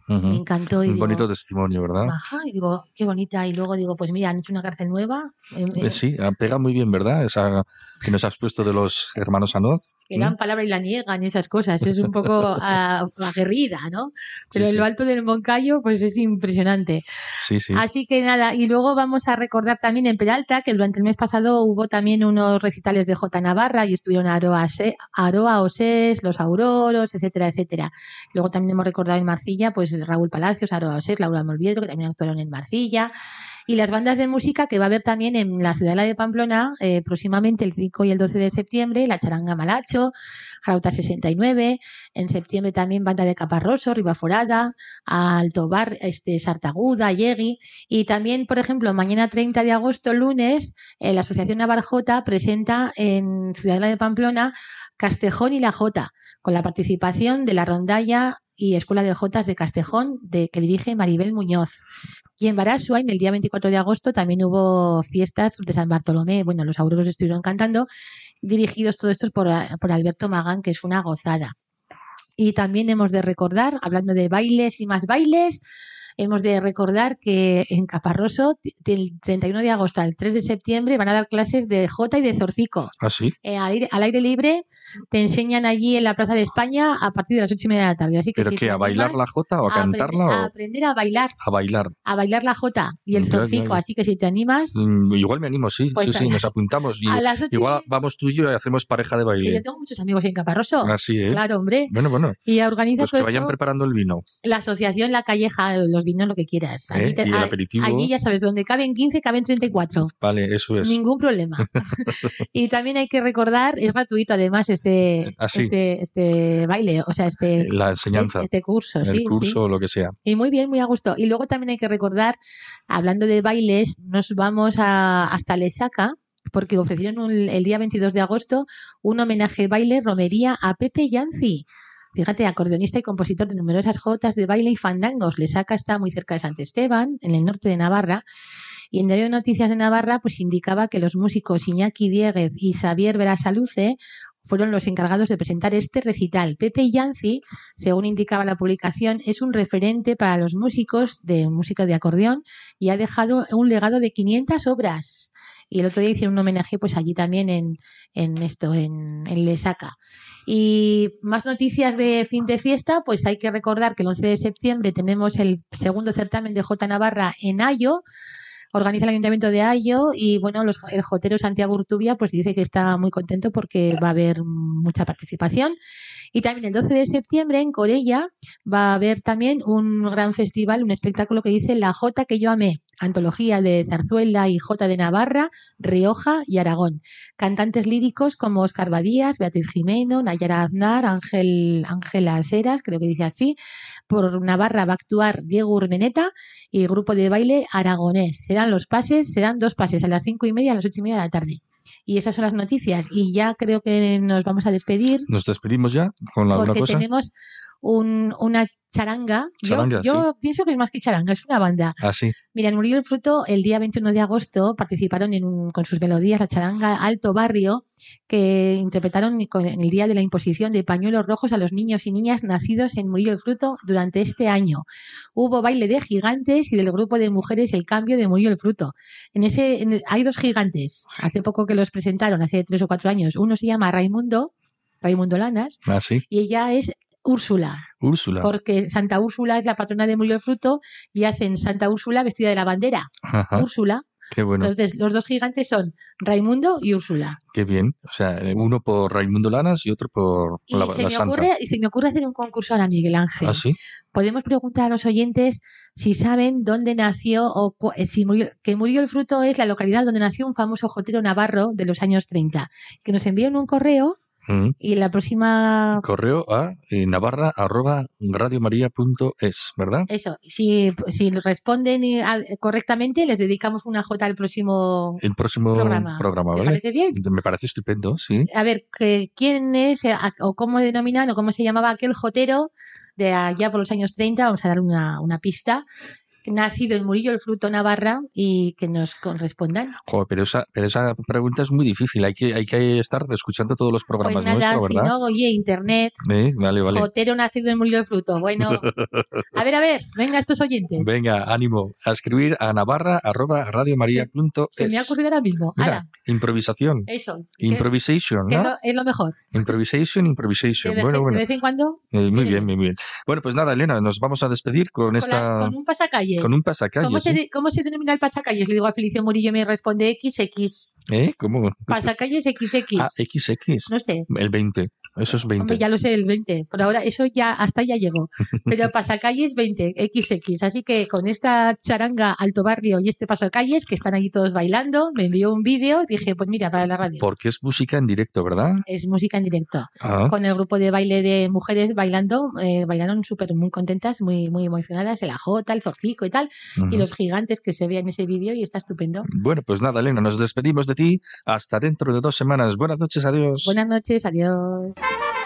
Uh-huh. Me encantó. Y Un digo, bonito testimonio, ¿verdad? Ajá, y digo, qué bonita. Y luego digo, pues mira, han hecho una cárcel nueva. Eh, Eh, sí, pega muy bien, ¿verdad? Esa que nos has puesto de los hermanos Anoz. que dan palabra y la niegan y esas cosas. Es un poco uh, aguerrida, ¿no? Pero Sí, en sí. lo alto del Moncayo, pues es impresionante. Sí, sí. Así que nada, y luego vamos a recordar también en Peralta que durante el mes pasado hubo también unos recitales de J. Navarra y estuvieron Aroa, Se- Aroa Osés, Los Auroros, etcétera, etcétera. Luego también hemos recordado en Marcilla, pues Raúl Palacios, Aroa Osés, Laura Molviedro, que también actuaron en Marcilla. Y las bandas de música que va a haber también en la Ciudadela de Pamplona eh, próximamente el cinco y el doce de septiembre, la Charanga Malacho, Jauta sesenta y nueve, en septiembre también banda de Caparroso, Ribaforada, Alto Bar, este, Sartaguda, Yegui, y también, por ejemplo, mañana treinta de agosto, lunes, eh, la Asociación Navarjota presenta en Ciudadela de Pamplona Castejón y la Jota, con la participación de la Rondalla y Escuela de Jotas de Castejón, de, que dirige Maribel Muñoz. Y en Barasua, el día veinticuatro de agosto, también hubo fiestas de San Bartolomé. Bueno, los auroros estuvieron cantando, dirigidos todos estos por, por Alberto Magán, que es una gozada. Y también hemos de recordar, hablando de bailes y más bailes, hemos de recordar que en Caparroso, del treinta y uno de agosto al tres de septiembre, van a dar clases de jota y de zorcico. ¿Ah, sí? Eh, al, aire, al aire libre, te enseñan allí en la Plaza de España a partir de las ocho y media de la tarde. Así que ¿Pero si qué? te ¿A bailar animas, la jota o a, a cantarla? aprender, O... a aprender a bailar. A bailar. A bailar la jota y el Ya, zorcico. ya, ya. Así que si te animas, Mm, igual me animo, sí. Pues sí, a sí, las- nos apuntamos. Y a las ocho y igual media- vamos tú y yo y hacemos pareja de que baile. yo tengo muchos amigos en Caparroso. Así, ¿eh? Claro, hombre. Bueno, bueno. Y organiza Pues que todo vayan esto preparando el vino. la asociación La Calleja, los vinos, lo que quieras. Allí, ¿Eh? te- Y el a- aperitivo. allí ya sabes, donde caben quince, caben treinta y cuatro. Vale, eso es. Ningún problema. Y también hay que recordar, es gratuito además este, Ah, sí. este, este baile, o sea, este, La enseñanza. este curso, el sí, curso sí. o lo que sea. Y muy bien, muy a gusto. Y luego también hay que recordar, hablando de bailes, nos vamos a, hasta Lesaca, porque ofrecieron un- el día veintidós de agosto un homenaje baile romería a Pepe Yanzi. Fíjate, acordeonista y compositor de numerosas jotas de baile y fandangos. Lesaca está muy cerca de Sant Esteban, en el norte de Navarra. Y en Diario de Noticias de Navarra pues indicaba que los músicos Iñaki Dieguez y Xavier Berasaluce fueron los encargados de presentar este recital. Pepe Yanzi, según indicaba la publicación, es un referente para los músicos de música de acordeón y ha dejado un legado de quinientas obras. Y el otro día hicieron un homenaje pues allí también en, en esto, en, en Lesaca. Y más noticias de fin de fiesta, pues hay que recordar que el once de septiembre tenemos el segundo certamen de Jota Navarra en Ayo. Organiza el Ayuntamiento de Ayo y bueno, los, el jotero Santiago Urtubia pues dice que está muy contento porque va a haber mucha participación. Y también el doce de septiembre en Corella va a haber también un gran festival, un espectáculo que dice La Jota que yo amé, antología de zarzuela y jota de Navarra, Rioja y Aragón. Cantantes líricos como Óscar Badías, Beatriz Jimeno, Nayara Aznar, Ángel, Ángela Seras, creo que dice así. Por Navarra va a actuar Diego Urmeneta y grupo de baile aragonés. Serán los pases, serán dos pases a las cinco y media, a las ocho y media de la tarde. Y esas son las noticias. Y ya creo que nos vamos a despedir. ¿Nos despedimos ya con alguna porque cosa? tenemos un, una charanga. Charanga, yo yo sí. pienso que es más que charanga, es una banda. Ah, sí. Mira, en Murillo el Fruto, el día veintiuno de agosto, participaron en un- con sus melodías la charanga Alto Barrio, que interpretaron con- en el día de la imposición de pañuelos rojos a los niños y niñas nacidos en Murillo el Fruto durante este año. Hubo baile de gigantes y del grupo de mujeres El Cambio de Murillo el Fruto. En ese, en el- hay dos gigantes, hace poco que los presentaron, hace tres o cuatro años. Uno se llama Raimundo, Raimundo Lanas, Ah, sí. y ella es Úrsula. Úrsula. Porque Santa Úrsula es la patrona de Murillo el Fruto y hacen Santa Úrsula vestida de la bandera. Ajá. Úrsula. Qué bueno. Entonces, los dos gigantes son Raimundo y Úrsula. Qué bien. O sea, uno por Raimundo Lanas y otro por Y, la, se la me Santa. ocurre, y se me ocurre hacer un concurso ahora, Miguel Ángel. Ah, sí. Podemos preguntar a los oyentes si saben dónde nació o cu- eh, si murió, que Murillo el Fruto es la localidad donde nació un famoso jotero navarro de los años treinta. Que nos envíen un correo Mm. y la próxima... Correo a eh, navarra arroba radiomaria punto es, ¿verdad? Eso, si, si responden y- a- correctamente, les dedicamos una jota al próximo El próximo programa. programa, ¿Te ¿vale? parece bien? Me parece estupendo, sí. A ver, que, ¿quién es eh, a- o cómo denominan o cómo se llamaba aquel jotero de allá por los años treinta? Vamos a dar una, una pista. nacido en Murillo el Fruto, Navarra, y que nos correspondan. Joder, pero esa, pero esa pregunta es muy difícil. Hay que, hay que estar escuchando todos los programas Pues nada, nuestros, si ¿verdad? no, oye, internet. ¿Eh? Vale, vale. Jotero nacido en Murillo el Fruto. Bueno, a ver, a ver, venga estos oyentes. Venga, ánimo. A escribir a navarra arroba radiomaria punto es. Se me ha ocurrido ahora mismo. Mira, Ahora, improvisación. eso. Improvisation, que ¿no? es, lo, es lo mejor. Improvisation, improvisation. De vez, Bueno, bueno. de vez en cuando. Eh, muy bien, muy bien. Bueno, pues nada, Elena, nos vamos a despedir con, Con, esta... la, con un pasacalles. Con un pasacalles. ¿Cómo, se ¿sí? de, ¿Cómo se denomina el pasacalles? Le digo a Felicio Murillo y me responde equis equis. ¿Eh? ¿Cómo? Pasacalles equis equis. Ah, equis equis. No sé. El veinte. Eso es veinte. Hombre, ya lo sé, el veinte. Por ahora, eso ya, hasta ya llegó. Pero pasacalles veinte, equis equis. Así que con esta charanga Alto Barrio y este pasacalles, que están allí todos bailando, me envió un vídeo, dije, pues mira, para la radio. Porque es música en directo, ¿verdad? Es música en directo. Ah. Con el grupo de baile de mujeres bailando, eh, bailaron súper muy contentas, muy, muy emocionadas, el Ajota, el Zorcico y tal, Uh-huh. y los gigantes que se vean en ese vídeo y está estupendo. Bueno, pues nada, Elena, nos despedimos de ti. Hasta dentro de dos semanas. Buenas noches, adiós. Buenas noches, adiós.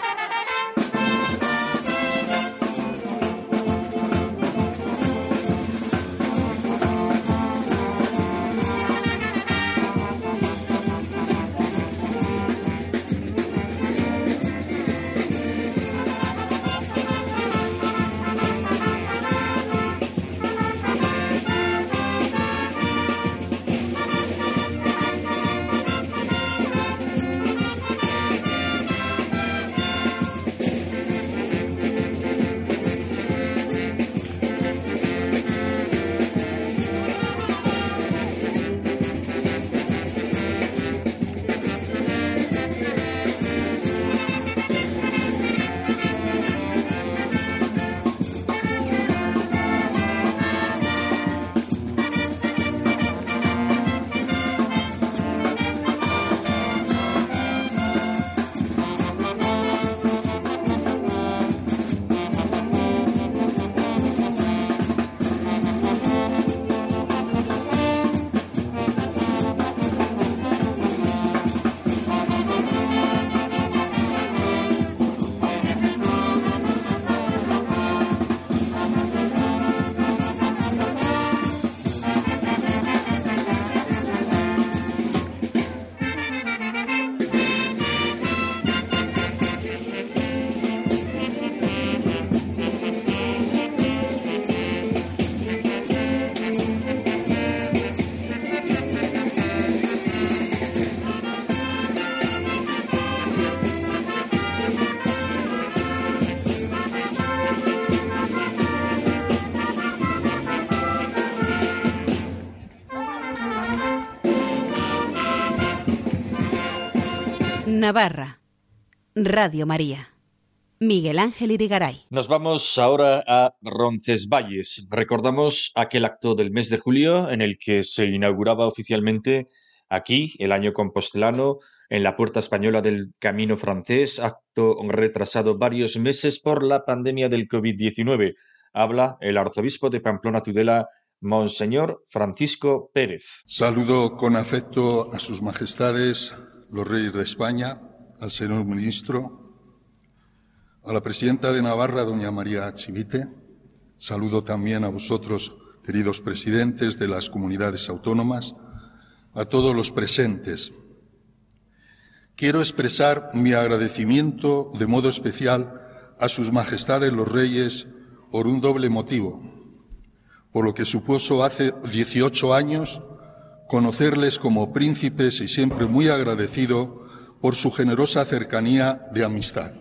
Navarra, Radio María. Miguel Ángel Irigaray. Nos vamos ahora a Roncesvalles. Recordamos aquel acto del mes de julio en el que se inauguraba oficialmente aquí el año compostelano en la Puerta Española del Camino Francés, acto retrasado varios meses por la pandemia del covid diecinueve. Habla el arzobispo de Pamplona Tudela, Monseñor Francisco Pérez. Saludo con afecto a sus majestades, los reyes de España, al señor ministro, a la presidenta de Navarra, doña María Chivite. Saludo también a vosotros, queridos presidentes de las comunidades autónomas, a todos los presentes. Quiero expresar mi agradecimiento de modo especial a sus majestades los reyes por un doble motivo. Por lo que supuso hace dieciocho años conocerles como príncipes y siempre muy agradecido por su generosa cercanía de amistad.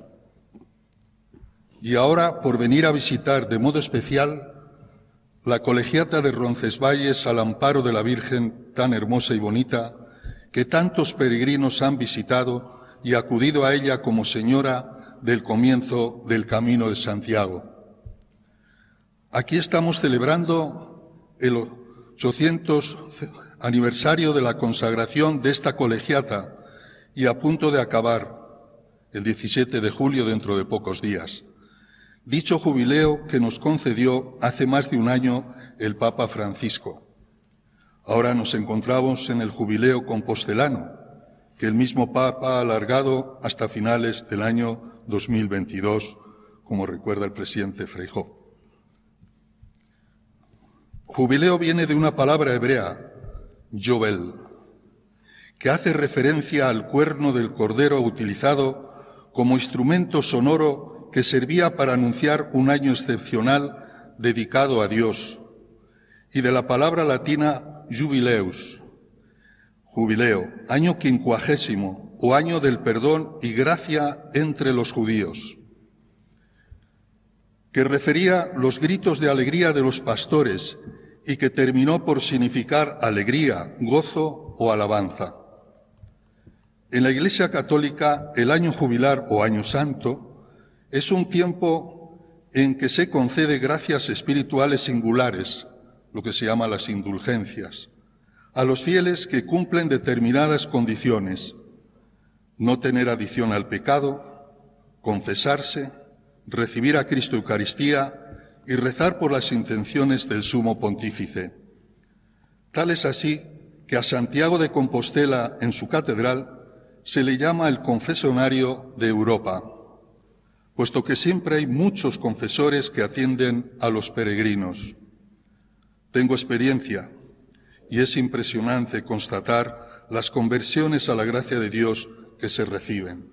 Y ahora por venir a visitar de modo especial la colegiata de Roncesvalles al amparo de la Virgen tan hermosa y bonita que tantos peregrinos han visitado y acudido a ella como señora del comienzo del Camino de Santiago. Aquí estamos celebrando el ochocientos aniversario de la consagración de esta colegiata y a punto de acabar el diecisiete de julio dentro de pocos días. Dicho jubileo que nos concedió hace más de un año el Papa Francisco. Ahora nos encontramos en el jubileo compostelano, que el mismo Papa ha alargado hasta finales del año dos mil veintidós, como recuerda el presidente Feijóo. Jubileo viene de una palabra hebrea, yovel, que hace referencia al cuerno del cordero utilizado como instrumento sonoro que servía para anunciar un año excepcional dedicado a Dios, y de la palabra latina jubileus, jubileo, año quincuagésimo o año del perdón y gracia entre los judíos, que refería los gritos de alegría de los pastores y que terminó por significar alegría, gozo o alabanza. En la Iglesia Católica, el año jubilar o año santo es un tiempo en que se concede gracias espirituales singulares, lo que se llama las indulgencias, a los fieles que cumplen determinadas condiciones: no tener adicción al pecado, confesarse, recibir a Cristo Eucaristía y rezar por las intenciones del Sumo Pontífice. Tal es así que a Santiago de Compostela, en su catedral, se le llama el confesonario de Europa, puesto que siempre hay muchos confesores que atienden a los peregrinos. Tengo experiencia y es impresionante constatar las conversiones a la gracia de Dios que se reciben.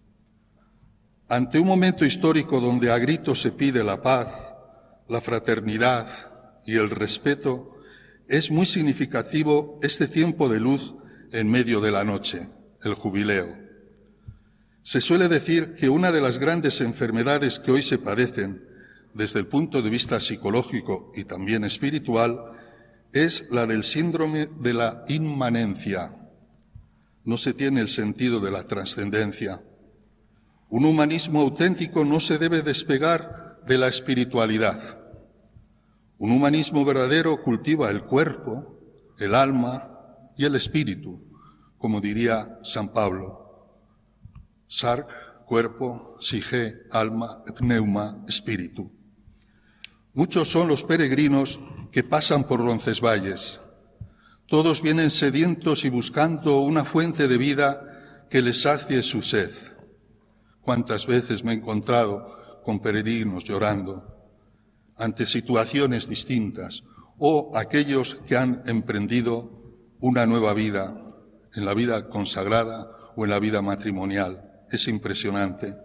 Ante un momento histórico donde a gritos se pide la paz, la fraternidad y el respeto, es muy significativo este tiempo de luz en medio de la noche, el jubileo. Se suele decir que una de las grandes enfermedades que hoy se padecen, desde el punto de vista psicológico y también espiritual, es la del síndrome de la inmanencia. No se tiene el sentido de la trascendencia. Un humanismo auténtico no se debe despegar de la espiritualidad. Un humanismo verdadero cultiva el cuerpo, el alma y el espíritu, como diría San Pablo. Sarc, cuerpo, psique, alma, pneuma, espíritu. Muchos son los peregrinos que pasan por Roncesvalles. Todos vienen sedientos y buscando una fuente de vida que les sacie su sed. Cuántas veces me he encontrado con peregrinos llorando ante situaciones distintas, o aquellos que han emprendido una nueva vida, en la vida consagrada o en la vida matrimonial. Es impresionante.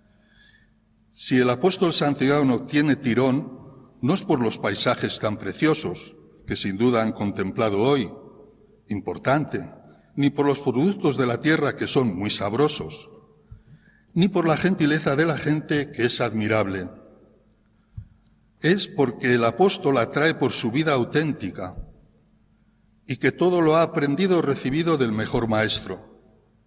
Si el apóstol Santiago no tiene tirón, no es por los paisajes tan preciosos, que sin duda han contemplado hoy, importante, ni por los productos de la tierra, que son muy sabrosos, ni por la gentileza de la gente, que es admirable. Es porque el apóstol atrae por su vida auténtica y que todo lo ha aprendido o recibido del mejor maestro.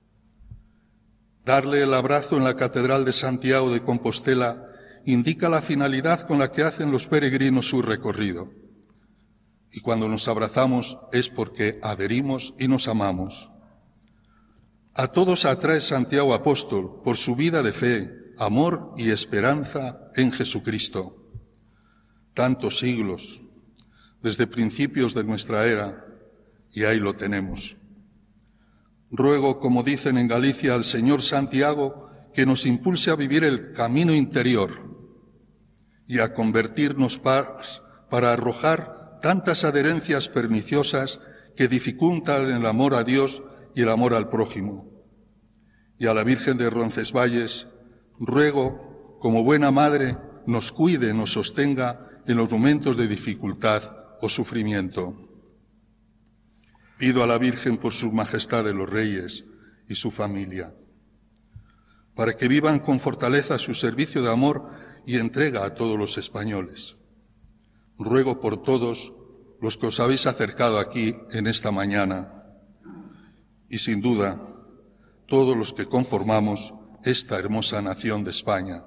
Darle el abrazo en la Catedral de Santiago de Compostela indica la finalidad con la que hacen los peregrinos su recorrido. Y cuando nos abrazamos es porque adherimos y nos amamos. A todos atrae Santiago Apóstol por su vida de fe, amor y esperanza en Jesucristo. Tantos siglos, desde principios de nuestra era, y ahí lo tenemos. Ruego, como dicen en Galicia, al Señor Santiago, que nos impulse a vivir el camino interior y a convertirnos para, para arrojar tantas adherencias perniciosas que dificultan el amor a Dios y el amor al prójimo. Y a la Virgen de Roncesvalles, ruego, como buena madre, nos cuide, nos sostenga en los momentos de dificultad o sufrimiento. Pido a la Virgen por su majestad de los reyes y su familia, para que vivan con fortaleza su servicio de amor y entrega a todos los españoles. Ruego por todos los que os habéis acercado aquí en esta mañana y, sin duda, todos los que conformamos esta hermosa nación de España.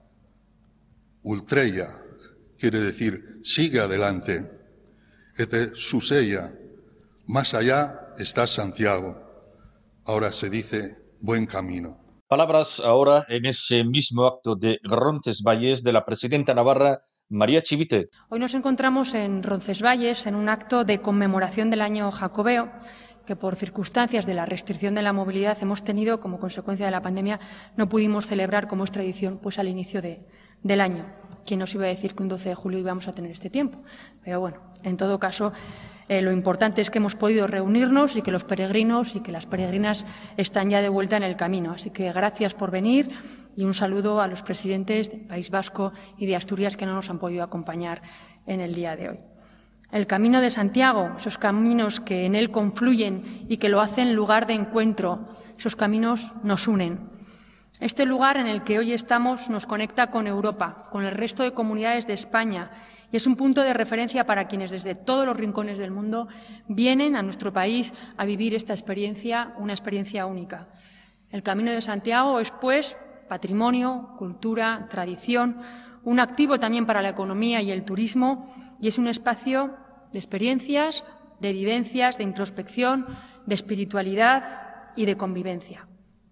Ultreia quiere decir sigue adelante. Et susella, más allá está Santiago. Ahora se dice buen camino. Palabras ahora en ese mismo acto de Roncesvalles de la presidenta navarra María Chivite. Hoy nos encontramos en Roncesvalles en un acto de conmemoración del año jacobeo que por circunstancias de la restricción de la movilidad hemos tenido como consecuencia de la pandemia, no pudimos celebrar como es tradición pues al inicio de, del año. ¿Quién nos iba a decir que un doce de julio íbamos a tener este tiempo? Pero bueno, En todo caso, eh, lo importante es que hemos podido reunirnos y que los peregrinos y que las peregrinas están ya de vuelta en el camino. Así que gracias por venir y un saludo a los presidentes del País Vasco y de Asturias que no nos han podido acompañar en el día de hoy. El Camino de Santiago, esos caminos que en él confluyen y que lo hacen lugar de encuentro, esos caminos nos unen. Este lugar en el que hoy estamos nos conecta con Europa, con el resto de comunidades de España y es un punto de referencia para quienes desde todos los rincones del mundo vienen a nuestro país a vivir esta experiencia, una experiencia única. El Camino de Santiago es, pues, patrimonio, cultura, tradición, un activo también para la economía y el turismo y es un espacio de experiencias, de vivencias, de introspección, de espiritualidad y de convivencia.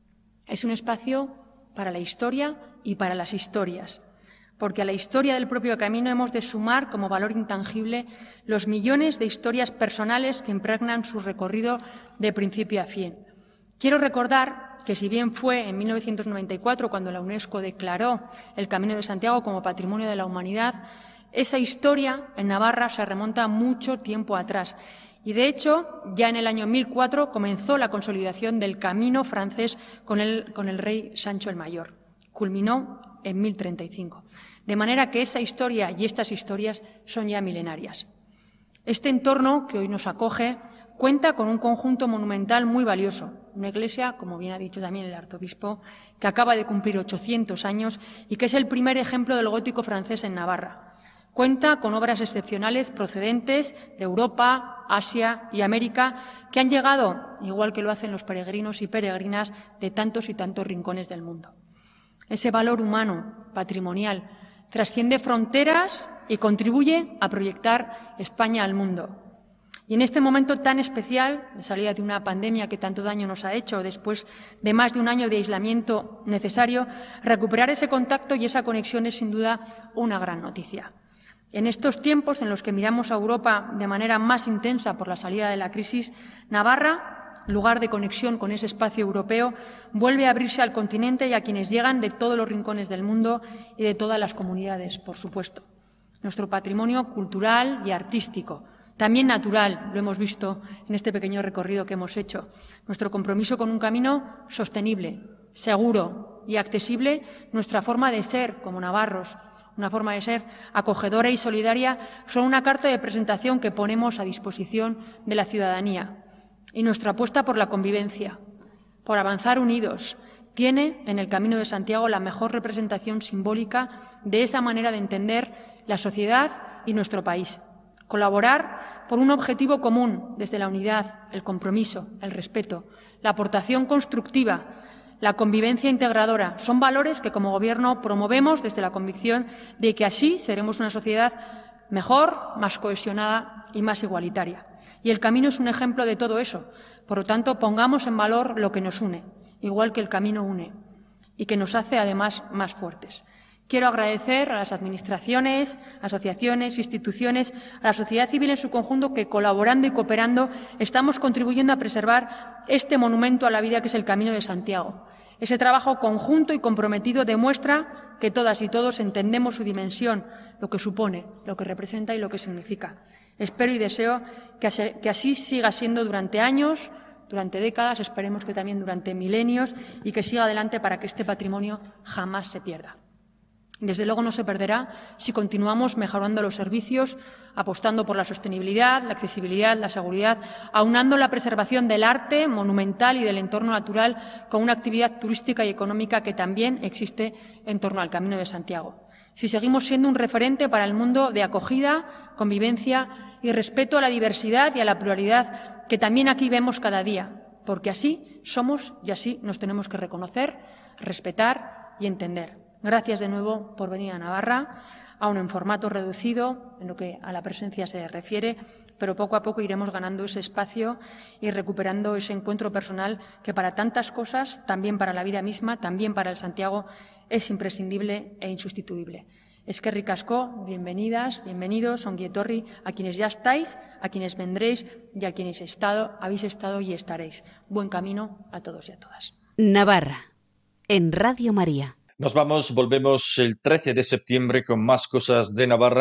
Es un espacio para la historia y para las historias, porque a la historia del propio camino hemos de sumar como valor intangible los millones de historias personales que impregnan su recorrido de principio a fin. Quiero recordar que si bien fue en mil novecientos noventa y cuatro cuando la UNESCO declaró el Camino de Santiago como Patrimonio de la Humanidad, esa historia en Navarra se remonta mucho tiempo atrás. Y, de hecho, ya en el año mil cuatro comenzó la consolidación del camino francés con el, con el rey Sancho el Mayor. Culminó en mil treinta y cinco. De manera que esa historia y estas historias son ya milenarias. Este entorno que hoy nos acoge cuenta con un conjunto monumental muy valioso. Una iglesia, como bien ha dicho también el arzobispo, que acaba de cumplir ochocientos años y que es el primer ejemplo del gótico francés en Navarra. Cuenta con obras excepcionales procedentes de Europa, Asia y América que han llegado, igual que lo hacen los peregrinos y peregrinas, de tantos y tantos rincones del mundo. Ese valor humano, patrimonial, trasciende fronteras y contribuye a proyectar España al mundo. Y en este momento tan especial, de salida de una pandemia que tanto daño nos ha hecho, después de más de un año de aislamiento necesario, recuperar ese contacto y esa conexión es sin duda una gran noticia. En estos tiempos en los que miramos a Europa de manera más intensa por la salida de la crisis, Navarra, lugar de conexión con ese espacio europeo, vuelve a abrirse al continente y a quienes llegan de todos los rincones del mundo y de todas las comunidades, por supuesto. Nuestro patrimonio cultural y artístico, también natural, lo hemos visto en este pequeño recorrido que hemos hecho. Nuestro compromiso con un camino sostenible, seguro y accesible, nuestra forma de ser como navarros, una forma de ser acogedora y solidaria, son una carta de presentación que ponemos a disposición de la ciudadanía. Y nuestra apuesta por la convivencia, por avanzar unidos, tiene en el Camino de Santiago la mejor representación simbólica de esa manera de entender la sociedad y nuestro país. Colaborar por un objetivo común desde la unidad, el compromiso, el respeto, la aportación constructiva, la convivencia integradora, son valores que como Gobierno promovemos desde la convicción de que así seremos una sociedad mejor, más cohesionada y más igualitaria. Y el camino es un ejemplo de todo eso. Por lo tanto, pongamos en valor lo que nos une, igual que el camino une, y que nos hace además más fuertes. Quiero agradecer a las administraciones, asociaciones, instituciones, a la sociedad civil en su conjunto que, colaborando y cooperando, estamos contribuyendo a preservar este monumento a la vida que es el Camino de Santiago. Ese trabajo conjunto y comprometido demuestra que todas y todos entendemos su dimensión, lo que supone, lo que representa y lo que significa. Espero y deseo que así siga siendo durante años, durante décadas, esperemos que también durante milenios, y que siga adelante para que este patrimonio jamás se pierda. Desde luego no se perderá si continuamos mejorando los servicios, apostando por la sostenibilidad, la accesibilidad, la seguridad, aunando la preservación del arte monumental y del entorno natural con una actividad turística y económica que también existe en torno al Camino de Santiago. Si seguimos siendo un referente para el mundo de acogida, convivencia y respeto a la diversidad y a la pluralidad que también aquí vemos cada día, porque así somos y así nos tenemos que reconocer, respetar y entender. Gracias de nuevo por venir a Navarra, aún en formato reducido en lo que a la presencia se refiere, pero poco a poco iremos ganando ese espacio y recuperando ese encuentro personal que para tantas cosas, también para la vida misma, también para el Santiago, es imprescindible e insustituible. Eskerrik asko, bienvenidas, bienvenidos, ongi etorri, a quienes ya estáis, a quienes vendréis y a quienes estado, habéis estado y estaréis. Buen camino a todos y a todas. Navarra, en Radio María. Nos vamos, volvemos el trece de septiembre con más cosas de Navarra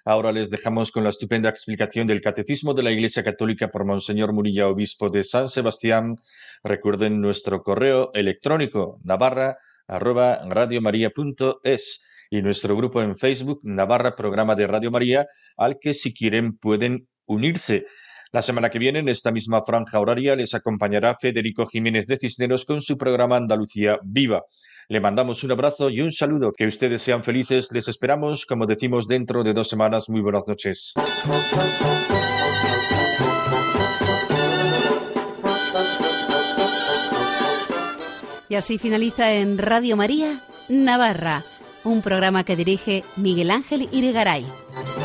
Ahora les dejamos con la estupenda explicación del Catecismo de la Iglesia Católica por Monseñor Munilla, obispo de San Sebastián. Recuerden nuestro correo electrónico navarra arroba radiomaria punto es y nuestro grupo en Facebook Navarra Programa de Radio María, al que si quieren pueden unirse. La semana que viene, en esta misma franja horaria, les acompañará Federico Jiménez de Cisneros con su programa Andalucía Viva. Le mandamos un abrazo y un saludo. Que ustedes sean felices. Les esperamos, como decimos, dentro de dos semanas. Muy buenas noches. Y así finaliza en Radio María Navarra, un programa que dirige Miguel Ángel Irigaray.